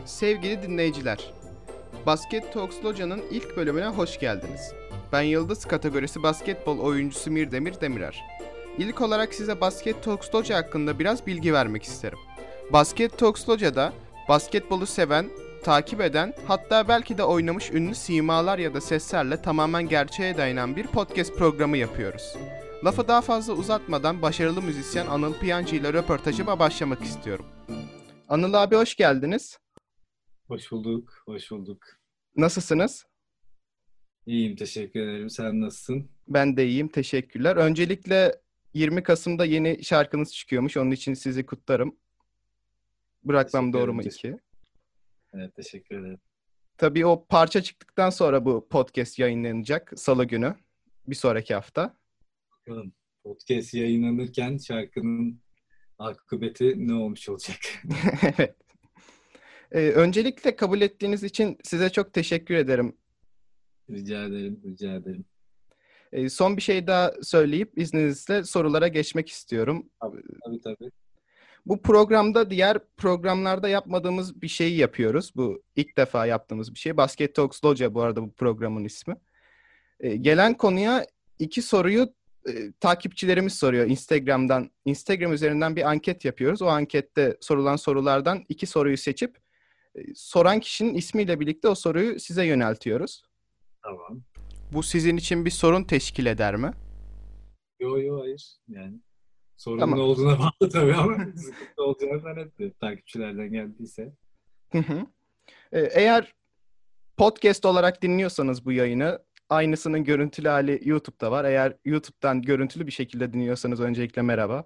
Sevgili dinleyiciler, Basket Talks Loca'nın ilk bölümüne hoş geldiniz. Ben Yıldız kategorisi basketbol oyuncusu Mirdemir Demirer. İlk olarak size Basket Talks Loca hakkında biraz bilgi vermek isterim. Basket Talks Loca'da basketbolu seven, takip eden, hatta belki de oynamış ünlü simalar ya da seslerle tamamen gerçeğe dayanan bir podcast programı yapıyoruz. Lafı daha fazla uzatmadan başarılı müzisyen Anıl Piyancı ile röportajıma başlamak istiyorum. Anıl abi hoş geldiniz. Hoş bulduk, hoş bulduk. Nasılsınız? İyiyim, teşekkür ederim. Sen nasılsın? Ben de iyiyim, teşekkürler. Öncelikle 20 Kasım'da yeni şarkınız çıkıyormuş. Onun için sizi kutlarım. Bırakmam Teşekkür doğru ederim. mu iki? Evet, teşekkür ederim. Tabii o parça çıktıktan sonra bu podcast yayınlanacak Salı günü. Bir sonraki hafta. Bakalım, podcast yayınlanırken şarkının akıbeti ne olmuş olacak? Evet. Öncelikle kabul ettiğiniz için size çok teşekkür ederim. Rica ederim, rica ederim. Son bir şey daha söyleyip izninizle sorulara geçmek istiyorum. Tabii. Bu programda diğer programlarda yapmadığımız bir şeyi yapıyoruz. Bu ilk defa yaptığımız bir şey. Basket Talks Loca bu arada bu programın ismi. Gelen konuya iki soruyu takipçilerimiz soruyor Instagram'dan. Instagram üzerinden bir anket yapıyoruz. O ankette sorulan sorulardan iki soruyu seçip soran kişinin ismiyle birlikte o soruyu size yöneltiyoruz. Tamam. Bu sizin için bir sorun teşkil eder mi? Yo, hayır. Yani sorunun ne Tamam. olduğuna bağlı tabii ama sıkıntı olacağını zannetmiyorum. Takipçilerden geldiyse. Hı hı. Eğer podcast olarak dinliyorsanız bu yayını, aynısının görüntülü hali YouTube'da var. Eğer YouTube'dan görüntülü bir şekilde dinliyorsanız öncelikle merhaba.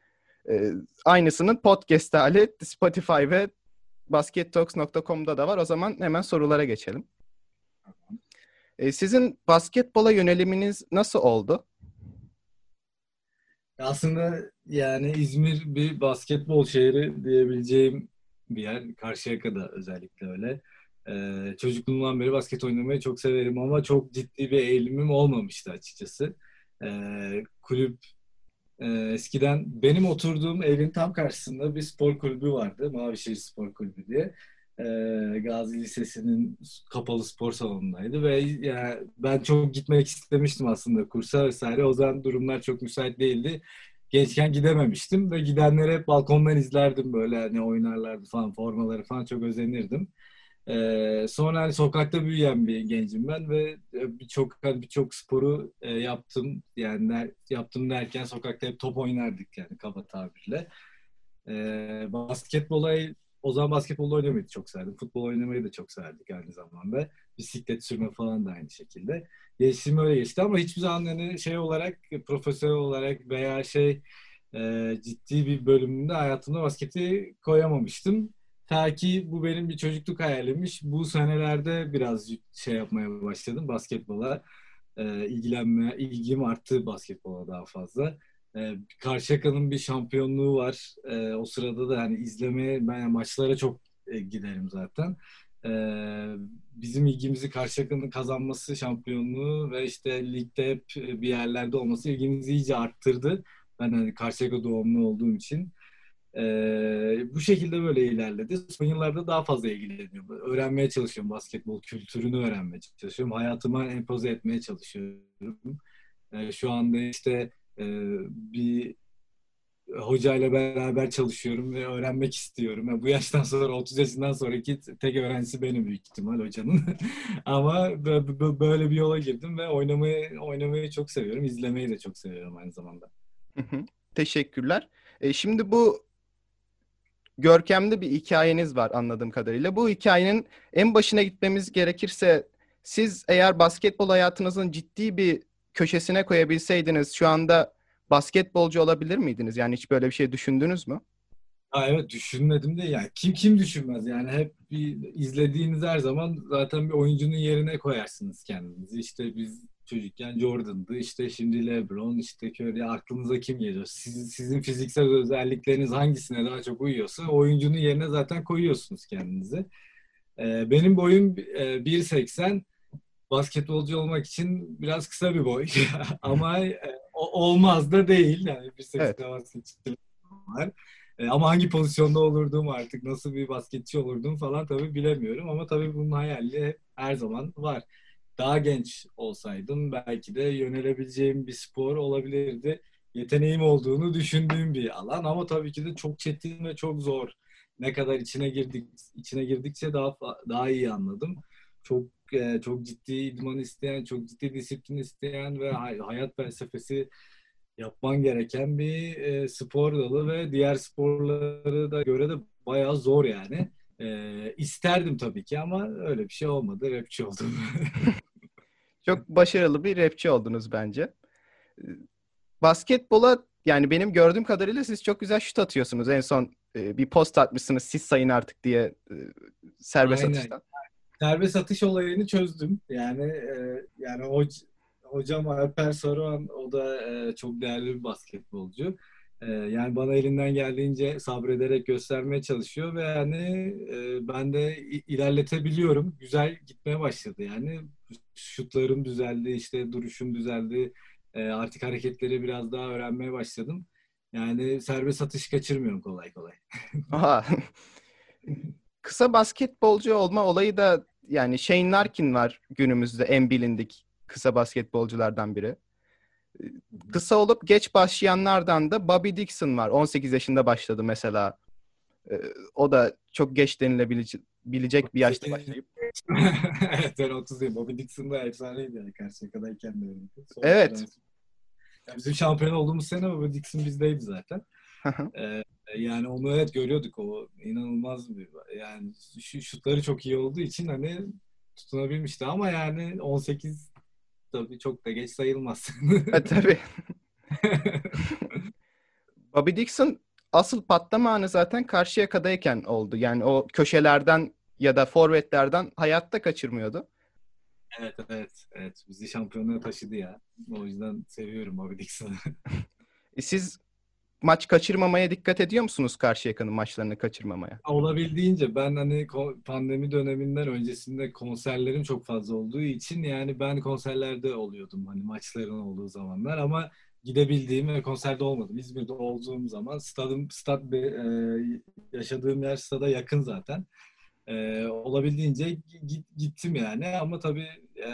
Aynısının podcast hali Spotify ve baskettalks.com'da da var. O zaman hemen sorulara geçelim. Sizin basketbola yöneliminiz nasıl oldu? Aslında yani İzmir bir basketbol şehri diyebileceğim bir yer. Karşıyaka'da özellikle öyle. Çocukluğumdan beri basket oynamayı çok severim ama çok ciddi bir eğilimim olmamıştı açıkçası. Kulüp eskiden benim oturduğum evin tam karşısında bir spor kulübü vardı. Mavişehir Spor Kulübü diye. Gazi Lisesi'nin kapalı spor salonundaydı ve yani ben çok gitmek istemiştim aslında kursa vesaire. O zaman durumlar çok müsait değildi. Gençken gidememiştim ve gidenleri hep balkondan izlerdim, böyle hani oynarlardı falan, formaları falan çok özenirdim. Sonra hani sokakta büyüyen bir gencim ben ve birçok sporu yaptım. Yani yaptım derken sokakta hep top oynardık yani, kaba tabirle. Basketbola o zaman basketbol oynamayı da çok severdim. Futbol oynamayı da çok severdik aynı zamanda. Bisiklet sürme falan da aynı şekilde. Gençliğim öyle geçti ama hiçbir zaman hani şey olarak, profesyonel olarak veya ciddi bir bölümünde hayatımda basketi koyamamıştım. Ta ki bu benim bir çocukluk hayalimmiş. Bu senelerde biraz şey yapmaya başladım basketbola. İlgim arttı basketbola daha fazla. Karşıyaka'nın bir şampiyonluğu var. O sırada da hani izlemeye, ben maçlara çok giderim zaten. Ee, Bizim ilgimizi Karşıyaka'nın kazanması, şampiyonluğu ve işte ligde hep bir yerlerde olması ilgimizi iyice arttırdı. Ben hani Karşıyaka doğumlu olduğum için. Bu şekilde böyle ilerledi. Son yıllarda daha fazla ilgileniyorum. Öğrenmeye çalışıyorum, basketbol kültürünü öğrenmeye çalışıyorum. Hayatıma empoze etmeye çalışıyorum. Şu anda işte bir hocayla beraber çalışıyorum ve öğrenmek istiyorum. Yani bu yaştan sonra, 30 yaşından sonraki tek öğrencisi benim büyük ihtimal hocanın. Ama böyle bir yola girdim ve oynamayı çok seviyorum. İzlemeyi de çok seviyorum aynı zamanda. Hı hı. Teşekkürler. Şimdi bu görkemli bir hikayeniz var anladığım kadarıyla. Bu hikayenin en başına gitmemiz gerekirse siz eğer basketbol hayatınızın ciddi bir köşesine koyabilseydiniz şu anda basketbolcu olabilir miydiniz? Yani hiç böyle bir şey düşündünüz mü? Ha, evet, düşünmedim de yani kim düşünmez yani, hep bir izlediğiniz her zaman zaten bir oyuncunun yerine koyarsınız kendinizi. İşte biz çocukken Jordan'dı, işte şimdi LeBron, işte Curry, aklınıza kim geliyor? Sizin fiziksel özellikleriniz hangisine daha çok uyuyorsa o oyuncunun yerine zaten koyuyorsunuz kendinizi. Benim boyum 1.80, basketbolcu olmak için biraz kısa bir boy ama olmaz da değil yani, Evet. 1.80 basketçiler var. Ama hangi pozisyonda olurdum artık, nasıl bir basketçi olurdum falan tabii bilemiyorum. Ama tabii bunun hayali hep her zaman var. Daha genç olsaydım belki de yönelebileceğim bir spor olabilirdi. Yeteneğim olduğunu düşündüğüm bir alan ama tabii ki de çok çetin ve çok zor. Ne kadar içine girdikçe daha iyi anladım. Çok çok ciddi idman isteyen, çok ciddi disiplin isteyen ve hayat felsefesi yapman gereken bir spor dalı ve diğer sporları da göre de bayağı zor yani. İsterdim tabii ki ama öyle bir şey olmadı. Rapçi oldum. Çok başarılı bir rapçi oldunuz bence. Basketbola yani benim gördüğüm kadarıyla siz çok güzel şut atıyorsunuz. En son bir post atmışsınız siz sayın artık diye serbest Aynen. atıştan. Serbest atış olayını çözdüm. Yani hocam Alper Saruhan, o da çok değerli bir basketbolcu. Yani bana elinden geldiğince sabrederek göstermeye çalışıyor ve yani ben de ilerletebiliyorum. Güzel gitmeye başladı yani. Şutlarım düzeldi, işte duruşum düzeldi. Artık hareketleri biraz daha öğrenmeye başladım. Yani serbest atış kaçırmıyorum kolay kolay. Aha. Kısa basketbolcu olma olayı da yani Shane Larkin var günümüzde en bilindik kısa basketbolculardan biri. Kısa olup geç başlayanlardan da Bobby Dixon var. 18 yaşında başladı mesela. O da çok geç denilebilecek bir yaşta 38. başlayıp. Evet, ben 30'dayım. Bobby Dixon da efsaneydi yani Karşıyaka'dayken de öyleydi. Sonra Evet. transfer. Yani bizim şampiyon olduğumuz sene Bobby Dixon bizdeydi zaten. Ee, Yani onu evet görüyorduk, o inanılmaz bir, yani şutları çok iyi olduğu için hani tutunabilmişti ama yani 18 tabii çok da geç sayılmaz. Tabii. Bobby Dixon asıl patlama anı zaten Karşıyaka'dayken oldu. Yani o köşelerden ya da forvetlerden hayatta kaçırmıyordu. Evet, evet, evet, bizi şampiyonluğa taşıdı ya. O yüzden seviyorum Bobby Dixon'ı. Siz maç kaçırmamaya dikkat ediyor musunuz Karşıyaka'nın maçlarını kaçırmamaya? Olabildiğince ben hani pandemi döneminden öncesinde konserlerim çok fazla olduğu için yani ben konserlerde oluyordum hani maçların olduğu zamanlar ama gidebildiğim ve konserde olmadım. İzmir'de olduğum zaman yaşadığım yer stada yakın zaten. Olabildiğince gittim yani ama tabii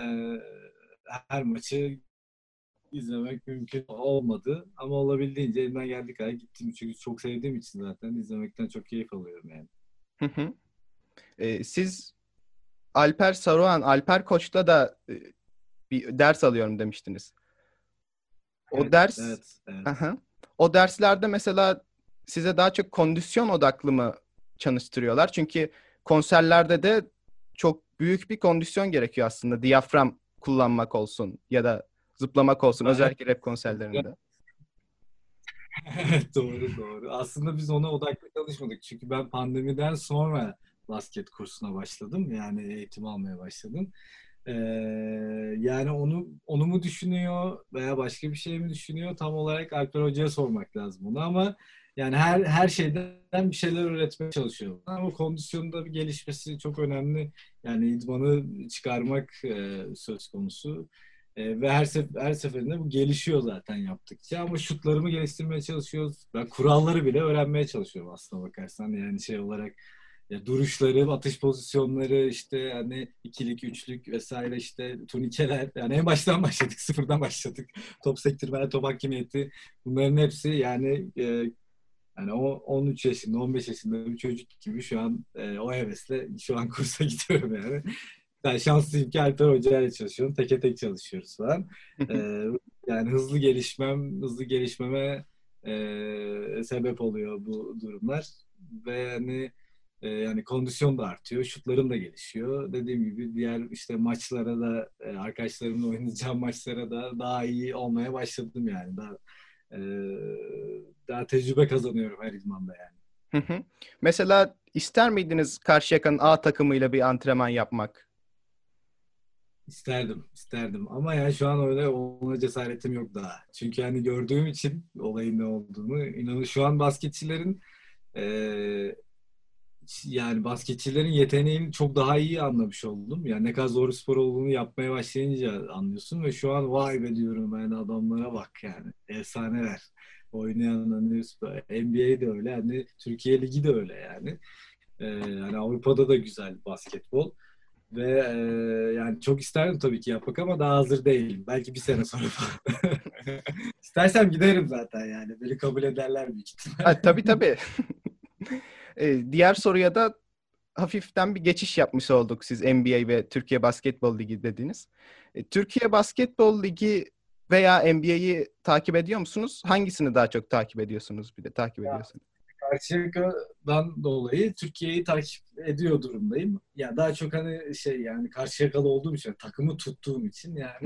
her maçı izlemek mümkün olmadı ama olabildiğince elimden geldiği kadar gittim çünkü çok sevdiğim için zaten izlemekten çok keyif alıyorum yani. Hı hı. Siz Alper Saruhan, Alper Koç'ta da bir ders alıyorum demiştiniz. O Evet, ders, evet, evet. aha. O derslerde mesela size daha çok kondisyon odaklı mı çalıştırıyorlar? Çünkü konserlerde de çok büyük bir kondisyon gerekiyor aslında. Diyafram kullanmak olsun ya da zıplamak olsun. Evet, Özellikle rap konserlerinde. evet, doğru doğru. Aslında biz ona odaklı çalışmadık. Çünkü ben pandemiden sonra basket kursuna başladım. Yani eğitim almaya başladım. Ee, Yani onu mu düşünüyor veya başka bir şey mi düşünüyor? Tam olarak Alper Hoca'ya sormak lazım bunu ama yani her şeyden bir şeyler öğretmeye çalışıyor. Ama kondisyonda bir gelişmesi çok önemli. Yani idmanı çıkarmak söz konusu. Ve her seferinde bu gelişiyor zaten yaptıkça ama şutlarımı geliştirmeye çalışıyoruz. Ben kuralları bile öğrenmeye çalışıyorum aslına bakarsan. Yani şey olarak ya duruşları, atış pozisyonları, işte hani ikilik, üçlük vesaire, işte turnikeler. Yani en baştan başladık, sıfırdan başladık. Top sektirmeler, top hakimiyeti. Bunların hepsi yani o 13 yaşında, 15 yaşında bir çocuk gibi şu an o hevesle şu an kursa gidiyorum yani. Ben şanslıyım ki Alper Hoca ile çalışıyorum. Teke tek çalışıyoruz falan. Yani hızlı gelişmeme sebep oluyor bu durumlar. Ve yani kondisyon da artıyor, şutlarım da gelişiyor. Dediğim gibi diğer işte maçlara da arkadaşlarımla oynayacağım maçlara da daha iyi olmaya başladım yani. E, Daha tecrübe kazanıyorum her idmanda yani. Mesela ister miydiniz Karşıyaka'nın A takımıyla bir antrenman yapmak? İsterdim, isterdim. Ama yani şu an öyle olma cesaretim yok daha. Çünkü hani gördüğüm için olayın ne olduğunu, inanın şu an e, yani basketçilerin yeteneğini çok daha iyi anlamış oldum. Yani ne kadar zor bir spor olduğunu yapmaya başlayınca anlıyorsun ve şu an vay be diyorum yani, adamlara bak yani. Efsaneler. oynayan hani NBA de öyle, hani Türkiye Ligi de öyle yani. Hani Avrupa'da da güzel basketbol. Ve yani çok isterdim tabii ki yapmak ama daha hazır değilim. Belki bir sene sonra falan. İstersem giderim zaten yani. Beni kabul ederler büyük ihtimal. Ha, tabii tabii. Diğer soruya da hafiften bir geçiş yapmış olduk, siz NBA ve Türkiye Basketbol Ligi dediniz. Türkiye Basketbol Ligi veya NBA'yi takip ediyor musunuz? Hangisini daha çok takip ediyorsunuz, bir de takip ediyorsunuz? Karşıyaka'dan dolayı Türkiye'yi takip ediyor durumdayım. Ya daha çok hani şey yani Karşıyakalı olduğum için, takımı tuttuğum için yani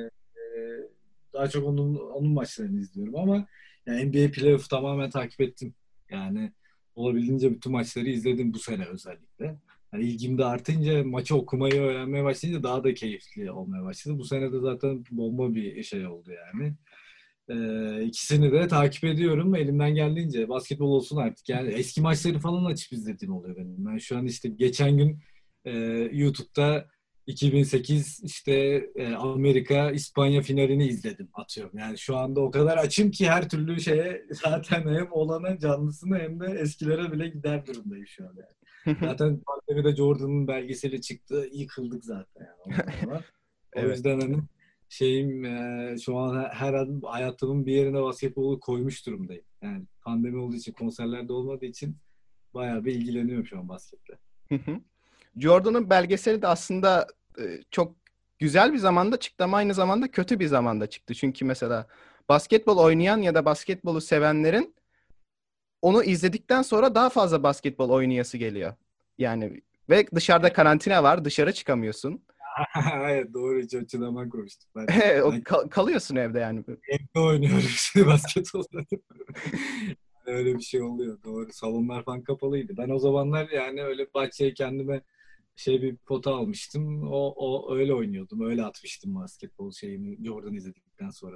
daha çok onun maçlarını izliyorum ama yani NBA playoff tamamen takip ettim. Yani olabildiğince bütün maçları izledim bu sene özellikle. Yani ilgim de artınca, maçı okumayı öğrenmeye başlayınca daha da keyifli olmaya başladı. Bu sene de zaten bomba bir şey oldu yani. İkisini de takip ediyorum elimden geldiğince. Basketbol olsun artık. Yani eski maçları falan açıp izlediğim oluyor benim. Ben şu an işte geçen gün e, YouTube'da 2008 işte Amerika İspanya finalini izledim, atıyorum. Yani şu anda o kadar açım ki her türlü şeye zaten hem olana canlısını hem de eskilere bile gider durumdayım şu an yani. Zaten pandemide Jordan'ın belgeseli çıktı. Yıkıldık zaten yani ondan sonra. O Evet. yüzden hani şeyim şu an her an hayatımın bir yerine basketbolu koymuş durumdayım. Yani pandemi olduğu için, konserlerde olmadığı için bayağı bir ilgileniyorum şu an basketle. Jordan'ın belgeseli de aslında çok güzel bir zamanda çıktı ama aynı zamanda kötü bir zamanda çıktı. Çünkü mesela basketbol oynayan ya da basketbolu sevenlerin onu izledikten sonra daha fazla basketbol oynayası geliyor. Yani ve dışarıda karantina var, dışarı çıkamıyorsun. Evet, doğru, hiç açıdan bakmamıştım. Ben Kalıyorsun evde yani. evde oynuyorum şimdi basketbol. Öyle bir şey oluyor, doğru. Salonlar falan kapalıydı. Ben o zamanlar yani öyle bahçeye kendime bir pota almıştım. O öyle oynuyordum. Öyle atmıştım basketbol şeyimi Jordan izledikten sonra.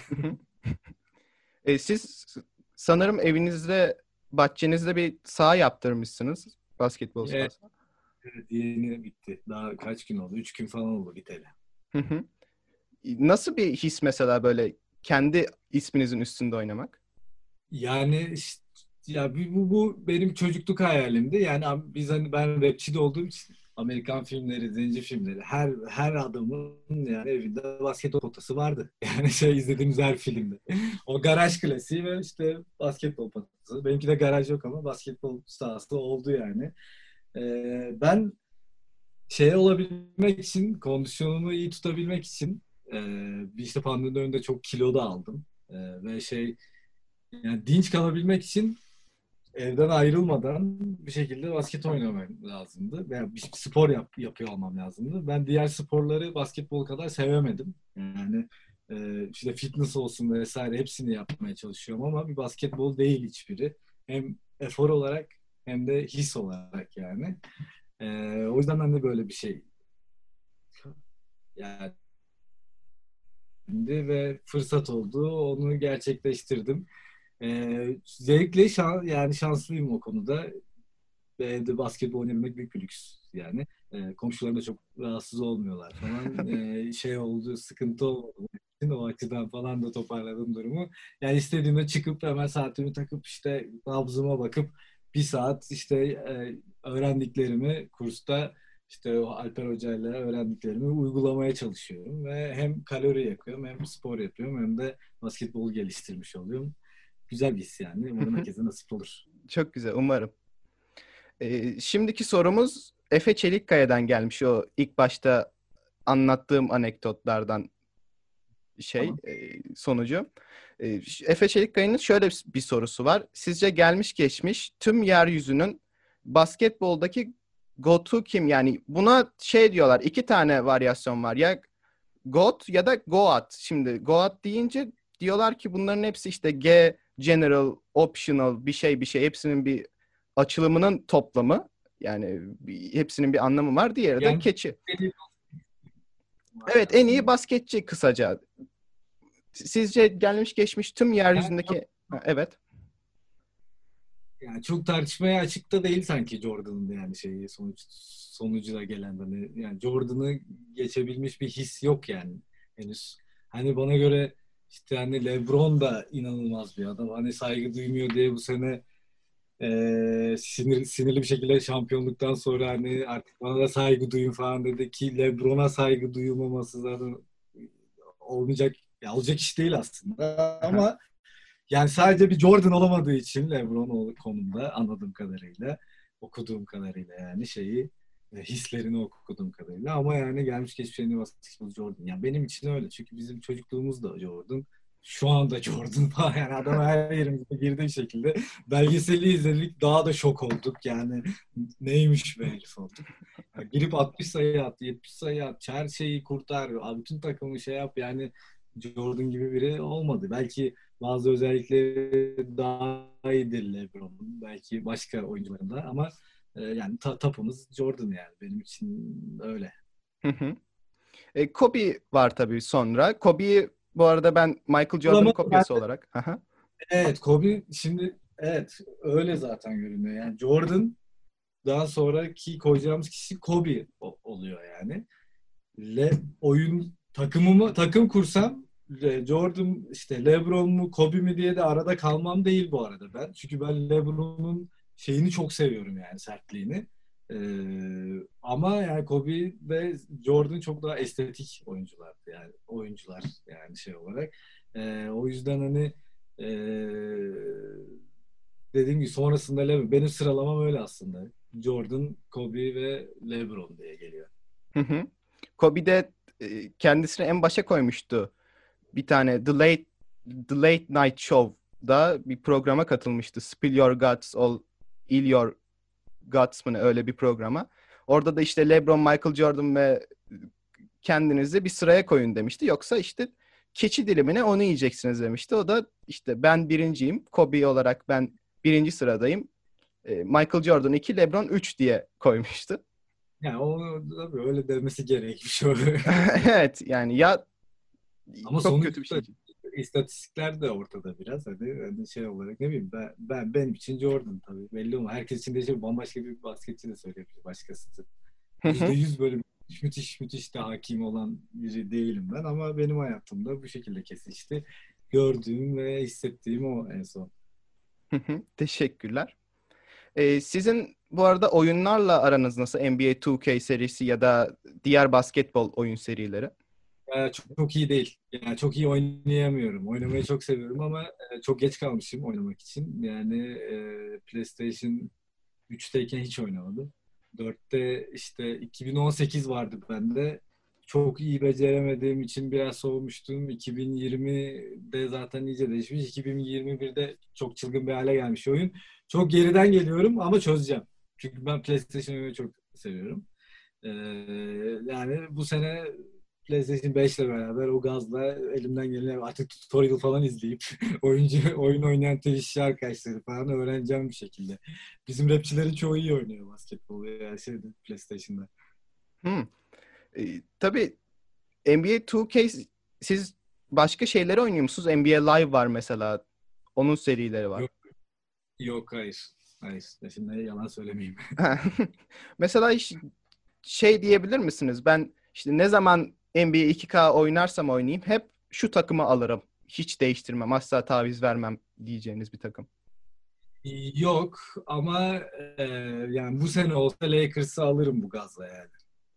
Siz sanırım evinizde, bahçenizde bir saha yaptırmışsınız. Basketbol Evet, sahası. evet, yeni bitti. Daha kaç gün oldu? 3 gün falan oldu biteli. Hı hı. Nasıl bir his mesela böyle kendi isminizin üstünde oynamak? Yani ya bu benim çocukluk hayalimdi. Yani biz hani ben rapçi de olduğum için Amerikan filmleri, zenci filmleri, her adamın yani evinde basketbol potası vardı. Yani izlediğimiz her filmde. O garaj klasiği ve işte basketbol potası. Benimki de garaj yok ama basketbol sahası oldu yani. Ben olabilmek için, kondisyonumu iyi tutabilmek için bir işte pandemi döneminde çok kilo da aldım. Ve yani dinç kalabilmek için evden ayrılmadan bir şekilde basket oynamam lazımdı. Veya bir spor yapıyor olmam lazımdı. Ben diğer sporları basketbol kadar sevemedim. Yani işte fitness olsun vesaire hepsini yapmaya çalışıyorum ama bir basketbol değil hiçbiri. Hem efor olarak hem de his olarak yani. O yüzden ben de böyle bir şey yani ve fırsat oldu. Onu gerçekleştirdim. Zevkle yani şanslıyım o konuda. Ve evde basketbol oynayabilmek büyük bir lüks yani. Komşularım da çok rahatsız olmuyorlar falan. Oldu, sıkıntı olmadı. O açıdan falan da toparladım durumu. Yani istediğimde çıkıp hemen saatimi takıp işte nabzıma bakıp bir saat işte öğrendiklerimi kursta işte o Alper Hoca ile öğrendiklerimi uygulamaya çalışıyorum ve hem kalori yakıyorum hem spor yapıyorum hem de basketbolu geliştirmiş oluyorum. Güzel bir his yani. Umarım herkese nasip olur. Çok güzel, umarım. Şimdiki sorumuz Efe Çelikkaya'dan gelmiş, o ilk başta anlattığım anekdotlardan Tamam. sonucu. Efe Çelikkaya'nın şöyle bir sorusu var. Sizce gelmiş geçmiş tüm yeryüzünün basketboldaki GOAT'u kim? Yani buna diyorlar, iki tane varyasyon var. Ya GOAT ya da GOAT. Şimdi GOAT deyince diyorlar ki bunların hepsi işte G, General, Optional, bir şey hepsinin bir açılımının toplamı. Yani hepsinin bir anlamı var. Diğeri de Yani keçi. var Evet, en iyi aslında. basketçi kısaca. Sizce gelmiş geçmiş tüm Yani yeryüzündeki... Ha, evet. çok tartışmaya açık da değil sanki Jordan'ın da yani sonucuna gelen hani yani Jordan'ı geçebilmiş bir his yok yani henüz. Hani bana göre İşte hani LeBron da inanılmaz bir adam. Hani saygı duymuyor diye bu sene sinirli bir şekilde şampiyonluktan sonra hani artık bana da saygı duyun falan dedi ki LeBron'a saygı duyulmaması zaten olmayacak, ya olacak iş değil aslında Aha. ama yani sadece bir Jordan olamadığı için LeBron o konumda anladığım kadarıyla, okuduğum kadarıyla yani hislerini okuduğum kadarıyla ama yani gelmiş geçmiş en iyi basketbolcu Jordan. Yani benim için öyle. Çünkü bizim çocukluğumuz da Jordan. Şu anda Jordan falan yani adam her yerimize girdi bir şekilde. Belgeseli izledik daha da şok olduk. Yani neymiş be herif olduk. Yani girip 60 sayı at, 70 sayı at, her şeyi kurtar, bütün takımı şey yap yani Jordan gibi biri olmadı. Belki bazı özellikleri daha iyidir LeBron'un. Belki başka oyuncuların da ama yani tapımız Jordan yani. Benim için öyle. Hı hı. Kobe var tabii sonra. Kobe'yi bu arada ben Michael Jordan'ın Ama ben kopyası olarak. Aha. evet Kobe şimdi evet öyle zaten görünüyor. Yani Jordan'dan sonraki koyacağımız kişi Kobe oluyor yani. Takım kursam Jordan işte LeBron mu Kobe mi diye de arada kalmam değil bu arada ben. Çünkü ben LeBron'un şeyini çok seviyorum yani sertliğini. Ama yani Kobe ve Jordan çok daha estetik oyunculardı yani oyuncular yani şey olarak. O yüzden hani dediğim gibi sonrasında benim sıralamam öyle aslında. Jordan, Kobe ve LeBron diye geliyor. Hı hı. Kobe de kendisini en başa koymuştu. Bir tane The Late Night Show'da bir programa katılmıştı. Spill Your Guts, Ill Your Guts mı ne, öyle bir programa. Orada da işte LeBron, Michael Jordan ve kendinizi bir sıraya koyun demişti. Yoksa işte keçi dilimine onu yiyeceksiniz demişti. O da işte ben birinciyim. Kobe olarak ben birinci sıradayım. Michael Jordan 2, LeBron 3 diye koymuştu. Yani o tabii öyle demesi gerekmiş. Evet yani ya Ama çok kötü bir sonuçta şey. istatistikler de ortada biraz. Hani şey olarak ne bileyim benim için Jordan tabii belli ama herkes için de bambaşka bir basketçi de söyleyebilir başkası. Hı hı, %100 böyle müthiş de hakim olan biri değilim ben ama benim hayatımda bu şekilde kesişti. Gördüğüm ve hissettiğim o en son. hı hı. Teşekkürler. Sizin bu arada oyunlarla aranız nasıl? NBA 2K serisi ya da diğer basketbol oyun serileri? Çok iyi değil. Yani çok iyi oynayamıyorum. Oynamayı çok seviyorum ama çok geç kalmışım oynamak için. Yani PlayStation 3'teyken hiç oynamadım. 4'te işte 2018 vardı bende. Çok iyi beceremediğim için biraz soğumuştum. 2020'de zaten iyice değişmiş. 2021'de çok çılgın bir hale gelmiş oyun. Çok geriden geliyorum ama çözeceğim. Çünkü ben PlayStation oyunu çok seviyorum. Ee, Yani bu sene PlayStation 5 ile beraber o gazla elimden gelen artık tutorial falan izleyip oyun oynayan Twitch arkadaşları falan öğreneceğim bir şekilde. Bizim rapçilerin çoğu iyi oynuyor basketbol yani PlayStation'da. Hmm. Tabii NBA 2K siz başka şeyleri oynuyor musunuz? NBA Live var mesela. Onun serileri var. Yok yok hayır. Hayır. Şimdi yalan söylemeyeyim. Mesela hiç şey diyebilir misiniz? Ben işte ne zaman NBA 2K oynarsam oynayayım hep şu takımı alırım. Hiç değiştirmem, asla taviz vermem diyeceğiniz bir takım. Yok ama e, yani bu sene olsa Lakers'ı alırım bu gazla yani.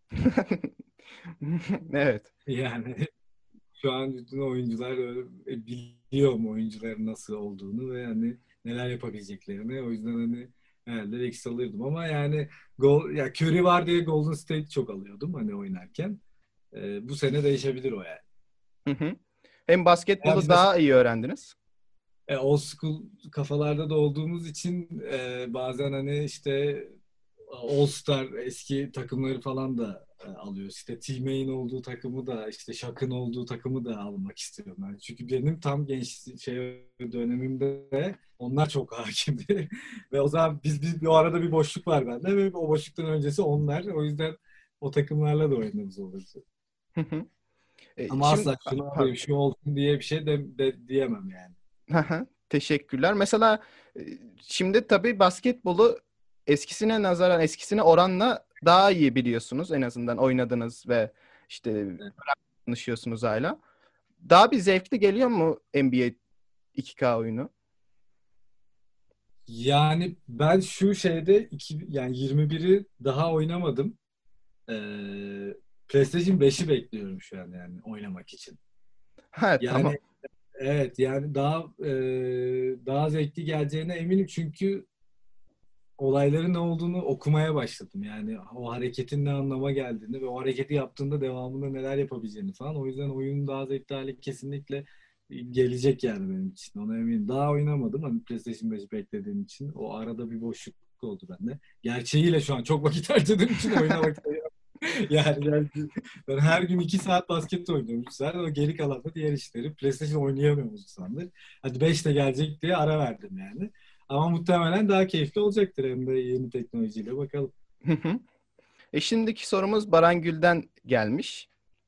Evet. Yani şu an bütün oyuncular biliyorum oyuncuların nasıl olduğunu ve hani neler yapabileceklerini. O yüzden hani herhalde Rex alırdım ama yani ya Curry var diye Golden State çok alıyordum hani oynarken. Bu sene değişebilir o yani. Hı hı. Hem Ya basketbolu biz de daha iyi öğrendiniz. old school kafalarda da olduğumuz için bazen hani işte All Star eski takımları falan da alıyor. İşte T-Main olduğu takımı da işte Shaq'ın olduğu takımı da almak istiyorum. Yani çünkü benim tam genç dönemimde onlar çok hakimdi. Ve o zaman biz bir o arada bir boşluk var bende ve o boşluktan öncesi onlar. O yüzden o takımlarla da oynadığımız olurdu. Hı hı. Ama Şimdi asla şunu pardon. alayım, şu olsun diye bir şey de diyemem yani. Hı hı. Teşekkürler. Mesela e, şimdi tabii basketbolu eskisine nazaran, eskisine oranla daha iyi biliyorsunuz. En azından oynadınız ve işte Evet. konuşuyorsunuz hala. daha bir zevkli geliyor mu NBA 2K oyunu? Yani ben şu şeyde yani 21'i daha oynamadım. PlayStation 5'i bekliyorum şu an yani oynamak için. Ha, tamam. Yani evet yani daha zevkli geleceğine eminim çünkü olayların ne olduğunu okumaya başladım. Yani o hareketin ne anlama geldiğini ve o hareketi yaptığında devamında neler yapabileceğini falan. O yüzden oyunun daha zevkli hali kesinlikle gelecek yani benim için. Ona eminim. Daha oynamadım hani PlayStation 5 beklediğim için. O arada bir boşluk oldu bende. Gerçeğiyle şu an çok vakit harcadığım için oyuna vakit ayıramıyorum. Yani ben her gün 2 saat basket oynuyorum. 3 saat. O geri kalan da diğer işleri. PlayStation oynayamıyorum uzun zamandır. Hadi 5 de gelecek diye ara verdim yani. Ama muhtemelen daha keyifli olacaktır hem de yeni teknolojiyle bakalım. Hı hı. Şimdiki sorumuz Baran Gül'den gelmiş.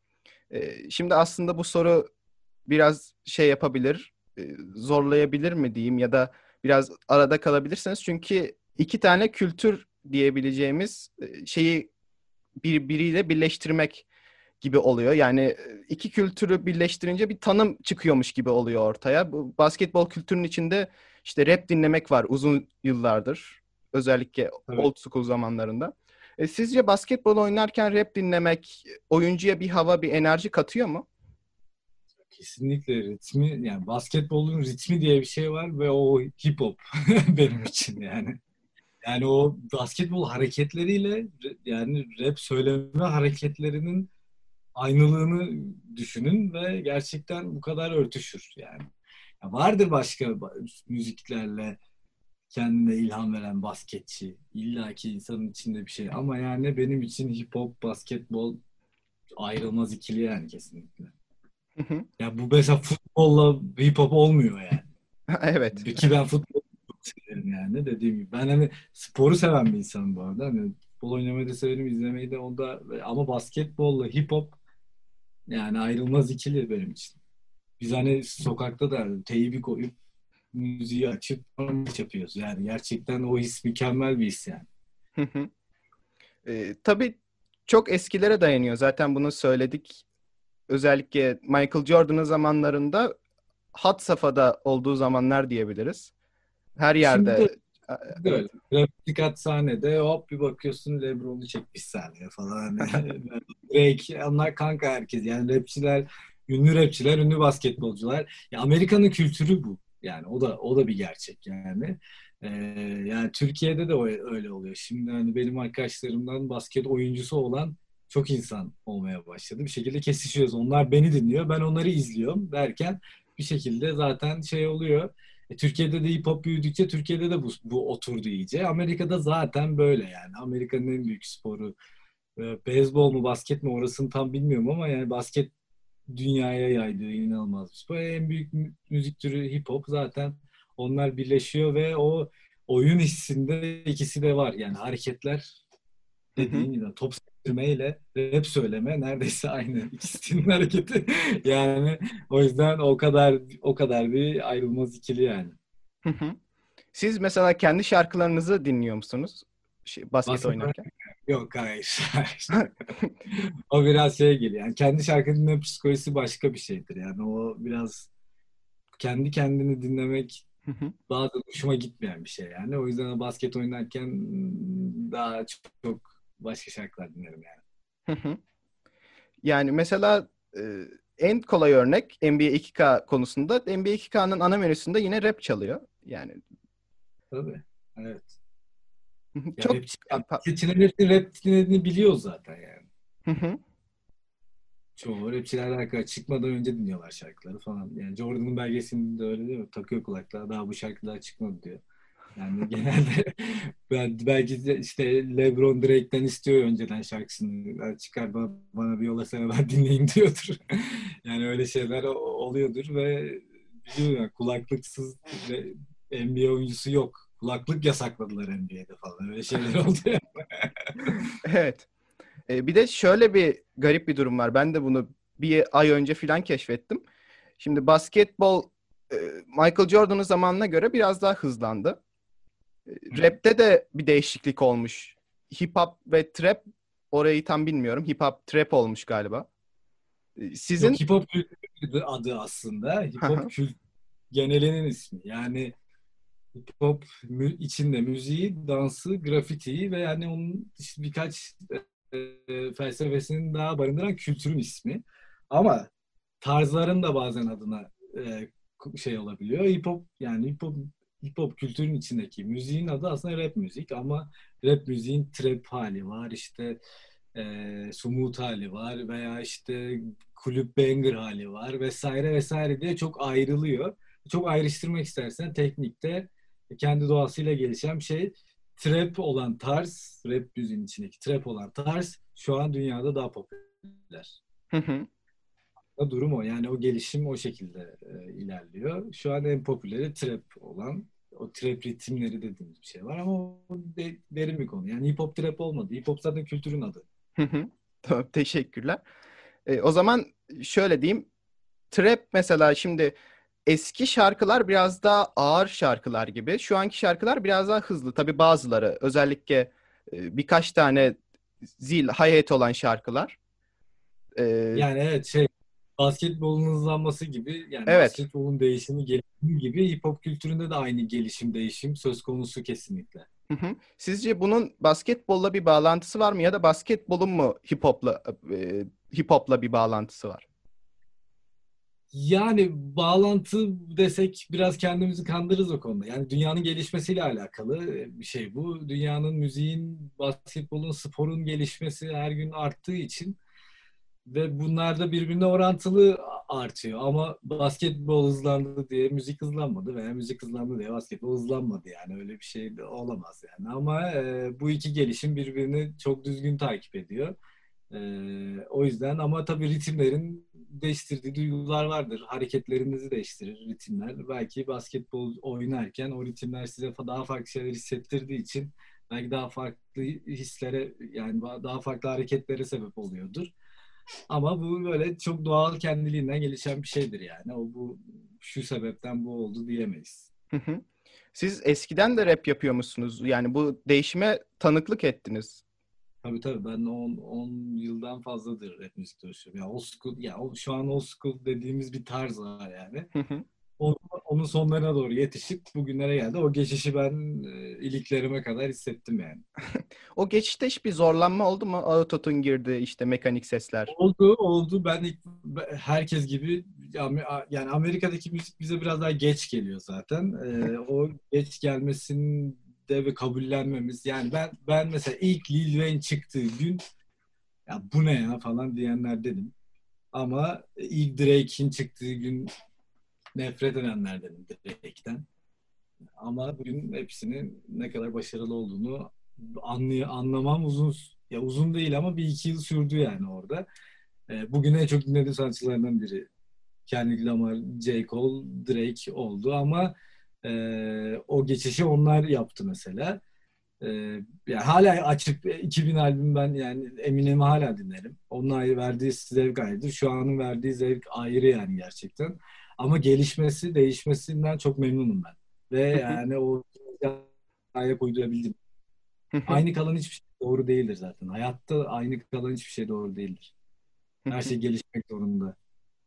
Şimdi aslında bu soru biraz şey yapabilir, zorlayabilir mi diyeyim ya da biraz arada kalabilirsiniz. Çünkü iki tane kültür diyebileceğimiz şeyi birbiriyle birleştirmek gibi oluyor. Yani iki kültürü birleştirince bir tanım çıkıyormuş gibi oluyor ortaya. Bu basketbol kültürünün içinde işte rap dinlemek var uzun yıllardır. Özellikle Evet. old school zamanlarında. Sizce basketbol oynarken rap dinlemek oyuncuya bir hava, bir enerji katıyor mu? Kesinlikle ritmi yani basketbolun ritmi diye bir şey var ve o hip hop benim için yani. Yani o basketbol hareketleriyle yani rap söyleme hareketlerinin aynılığını düşünün ve gerçekten bu kadar örtüşür yani. Ya vardır başka müziklerle kendine ilham veren basketçi. İlla ki insanın içinde bir şey. Ama yani benim için hip hop, basketbol ayrılmaz ikili yani kesinlikle. Hı hı. Ya bu mesela futbolla hip hop olmuyor yani. Evet. Ki ben futbol çok severim yani dediğim gibi. Ben hani sporu seven bir insanım bu arada. Hani futbol oynamayı da severim, izlemeyi de onda. Ama basketbolla hip hop yani ayrılmaz ikili benim için. Biz hani sokakta da teybi koyup müziği açıp maç yapıyoruz. Yani gerçekten o his mükemmel bir his yani. Hı hı. Tabii çok eskilere dayanıyor. Zaten bunu söyledik. Özellikle Michael Jordan'ın zamanlarında had safhada olduğu zamanlar diyebiliriz. Her Şimdi de, yerde. de Evet. öyle. Replikat sahnede hop bir bakıyorsun LeBron'u çekmiş sahneye falan. Hani Drake, onlar kanka herkes. Yani ünlü rapçiler, ünlü basketbolcular. Ya Amerika'nın kültürü bu. Yani o da bir gerçek yani. Ee, Yani Türkiye'de de öyle oluyor. Şimdi hani benim arkadaşlarımdan basket oyuncusu olan çok insan olmaya başladı. Bir şekilde kesişiyoruz. Onlar beni dinliyor, ben onları izliyorum derken bir şekilde zaten şey oluyor. Türkiye'de de hip hop büyüdükçe Türkiye'de de bu oturdu iyice. Amerika'da zaten böyle yani. Amerika'nın en büyük sporu. Beyzbol mu basket mi orasını tam bilmiyorum ama yani basket dünyaya yaydığı inanılmaz bir spor. En büyük müzik türü hip hop zaten onlar birleşiyor ve o oyun hissinde ikisi de var. Yani hareketler Hı hı. dediğin gibi top sektirmeyle rap söyleme neredeyse aynı ikisinin hareketi. Yani o yüzden o kadar bir ayrılmaz ikili yani. Hı hı. Siz mesela kendi şarkılarınızı dinliyor musunuz? Basket Basket oynarken. yok hayır. Hayır. O biraz şey geliyor. Yani kendi şarkı dinleme psikolojisi başka bir şeydir. Yani o biraz kendi kendini dinlemek Hı hı. bazen hoşuma gitmeyen bir şey yani. O yüzden basket oynarken daha çok başka şarkılar dinlerim yani. Hı hı. Yani mesela en kolay örnek NBA 2K konusunda NBA 2K'nın ana menüsünde yine rap çalıyor. Yani Tabii. Evet. Ya çok. rapçi, yani basketçilerin hepsi rap dinlediğini biliyoruz zaten yani. Hı hı. Çoğu rapçiler alakalı çıkmadan önce dinliyorlar şarkıları falan. Yani Jordan'ın belgeselinde de öyle değil mi? Takıyor kulaklığa daha bu şarkılar çıkmadı diyor. Yani genelde belki de işte LeBron Drake'den istiyor önceden şarkısını. "Ya çıkar bana bir yollasana ben dinleyeyim" diyordur. Yani öyle şeyler oluyordur ve biliyor yani kulaklıksız ve NBA oyuncusu yok. Kulaklık yasakladılar NBA'de falan. Öyle şeyler oldu ya. Evet. Bir de şöyle bir garip bir durum var. Ben de bunu bir ay önce falan keşfettim. Şimdi basketbol e, Michael Jordan'ın zamanına göre biraz daha hızlandı. Rap'te de bir değişiklik olmuş. Hip hop ve trap orayı tam bilmiyorum. Hip hop trap olmuş galiba. Yok Sizin hip hop adı aslında. Hip Haha. hop genelinin ismi. Yani hip hop içinde müziği, dansı, grafitiyi ve yani onun işte birkaç felsefesini daha barındıran kültürün ismi. Ama tarzların da bazen adına şey olabiliyor. Hip hop yani hip hop kültürün içindeki müziğin adı aslında rap müzik ama rap müziğin trap hali var işte smooth hali var veya işte kulüp banger hali var vesaire vesaire diye çok ayrılıyor. Çok ayrıştırmak istersen teknikte kendi doğasıyla gelişen şey trap olan tarz, rap müziğin içindeki trap olan tarz şu an dünyada daha popüler. Hı hı. Durum o. Yani o gelişim o şekilde ilerliyor. Şu an en popüleri trap olan o trap ritimleri dediğimiz bir şey var ama o derin bir konu. Yani hip hop trap olmadı. Hip hop zaten kültürün adı. Hı hı. Tamam, teşekkürler. O zaman şöyle diyeyim. Trap mesela şimdi eski şarkılar biraz daha ağır şarkılar gibi. Şu anki şarkılar biraz daha hızlı. Tabii bazıları özellikle birkaç tane zil, hi-hat olan şarkılar. E, Yani evet basketbolun hızlanması gibi yani evet. basketbolun değişimi gelişimi gibi hip hop kültüründe de aynı gelişim değişim söz konusu kesinlikle. Hı hı. Sizce bunun basketbolla bir bağlantısı var mı ya da basketbolun mu hip hopla bir bağlantısı var? Yani bağlantı desek biraz kendimizi kandırırız o konuda. Yani dünyanın gelişmesiyle alakalı bir şey bu. Dünyanın müziğin, basketbolun, sporun gelişmesi her gün arttığı için ve bunlar da birbirine orantılı artıyor. Ama basketbol hızlandı diye müzik hızlanmadı veya müzik hızlandı diye basketbol hızlanmadı. Yani öyle bir şey de olamaz yani. Ama bu iki gelişim birbirini çok düzgün takip ediyor. O yüzden ama tabii ritimlerin değiştirdiği duygular vardır. Hareketlerinizi değiştirir ritimler. Belki basketbol oynarken o ritimler size daha farklı şeyler hissettirdiği için belki daha farklı hislere yani daha farklı hareketlere sebep oluyordur. Ama bu böyle çok doğal kendiliğinden gelişen bir şeydir yani. Bu şu sebepten bu oldu diyemeyiz. Hı hı. Siz eskiden de rap yapıyor musunuz? Yani bu değişime tanıklık ettiniz. Tabii tabii ben 10 yıldan fazladır rap müzik çalışıyorum. Ya old school şu an old school dediğimiz bir tarz var yani. Hı hı. Onun sonlarına doğru yetişip bugünlere geldi. O geçişi ben iliklerime kadar hissettim yani. O geçişte hiçbir zorlanma oldu mu? Autotune girdi, işte mekanik sesler. Oldu. Herkes gibi yani Amerika'daki müzik bize biraz daha geç geliyor zaten. O geç gelmesinde ve kabullenmemiz. Yani ben mesela ilk Lil Wayne çıktığı gün ya bu ne ya falan diyenler dedim. Ama ilk Drake'in çıktığı gün nefret edenlerdenim Drake'ten. Ama bugün hepsinin ne kadar başarılı olduğunu anlamam uzun değil ama bir iki yıl sürdü yani orada. Bugün en çok dinlediğim sanatçılarından biri. Kendrick Lamar, J. Cole, Drake oldu ama o geçişi onlar yaptı mesela. E, Yani hala açıp 2000 albüm ben yani Eminem'i hala dinlerim. Onun verdiği zevk ayrıdır. Şu anın verdiği zevk ayrı yani gerçekten. Ama gelişmesi, değişmesinden çok memnunum ben. Ve Hı hı. yani o ayak uydurabildim. Hı hı. Aynı kalan hiçbir şey doğru değildir zaten. Hayatta aynı kalan hiçbir şey doğru değildir. Hı Her hı. şey gelişmek zorunda.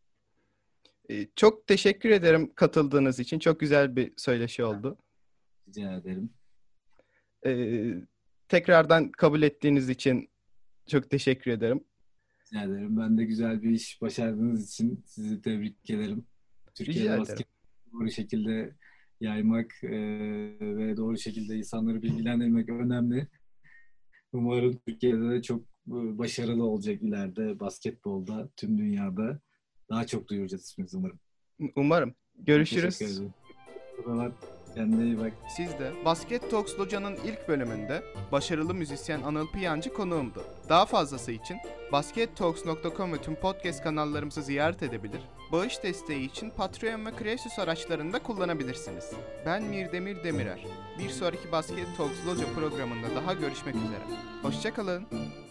Çok teşekkür ederim katıldığınız için. Çok güzel bir söyleşi oldu. Rica ederim. Ee, Tekrardan kabul ettiğiniz için çok teşekkür ederim. Rica ederim. Ben de güzel bir iş başardığınız için sizi tebrik ederim. Türkiye'de Rica ederim. basket doğru şekilde yaymak ve doğru şekilde insanları bilgilendirmek önemli. Umarım Türkiye'de de çok başarılı olacak ileride basketbolda, tüm dünyada. Daha çok duyuracağız isminizi umarım. Umarım. Çok teşekkür Görüşürüz. ederim. O zaman kendine iyi bak. Siz de Basket Talks Loca'nın ilk bölümünde başarılı müzisyen Anıl Piyancı konuğumdu. Daha fazlası için baskettalks.com ve tüm podcast kanallarımızı ziyaret edebilir, bağış desteği için Patreon ve Kreasus araçlarını da kullanabilirsiniz. Ben Mirdemir Demirer. Bir sonraki Basket Talks Loca programında daha görüşmek üzere. Hoşça kalın.